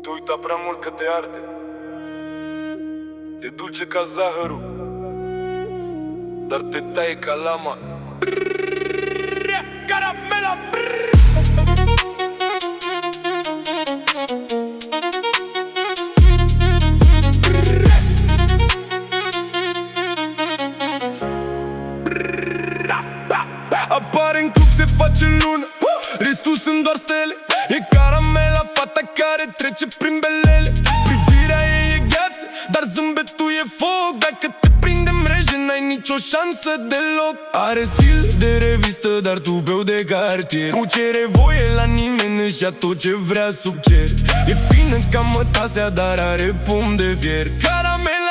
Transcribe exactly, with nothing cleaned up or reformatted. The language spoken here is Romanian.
te uita prea mult că te arde. E dulce ca zahărul, dar te taie ca lama. Caramela. Apare în club, se face lună, restul sunt doar stele. E caramela, fata care trece prin belele. Privirea ei e gheață, dar zâmbetul e foc. Dacă te prinde în mreje, n-ai nicio șansă deloc. Are stil de revistă, dar tu beu de cartier. Nu cere voie la nimeni, își ia tot ce vrea sub cer. E fină ca mătasea, dar are pom de fier. Caramela